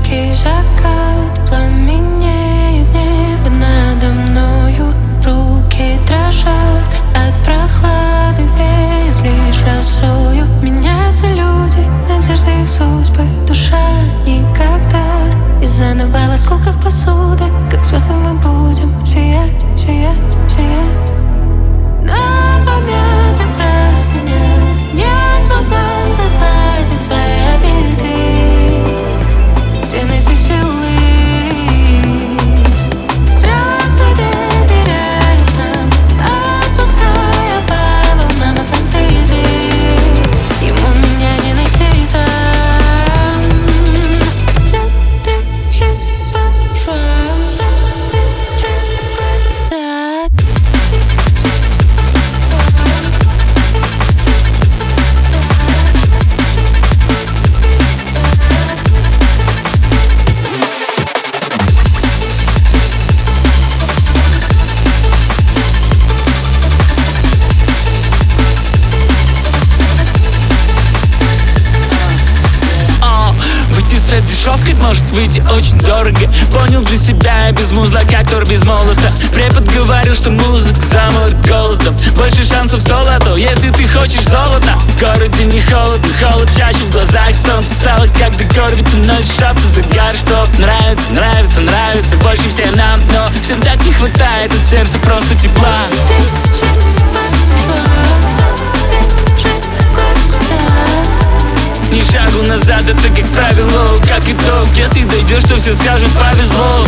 Яркий закат пламенеет небо надо мною. Руки дрожат от прохлады, веет лишь росою. Меняются люди, надежды их судьбы, душа никогда. И заново в осколках посуды, как звезды мы будем сиять, сиять, сиять. На помятых простынях не смогла заплатить свои обиды. Где найти силы? Страх свой доверяюсь нам, отпуская по волнам Атлантиды. Ему меня не найти там. Лед трещит по швам, забежит глаза. Дешевкой может выйти очень дорого. Понял для себя, без музла, как тор без молота. Препод говорил, что музыка замоет голодом. Больше шансов золото, если ты хочешь золота. В городе не холодно, холод чаще в глазах. Солнце стало как декор, ведь ты носишь шапку, загар. Что нравится, нравится, нравится больше всем нам. Но всегда не хватает от сердца просто тепла. Ни шагу назад, это как правило, как итог. Если дойдешь, то все скажут повезло.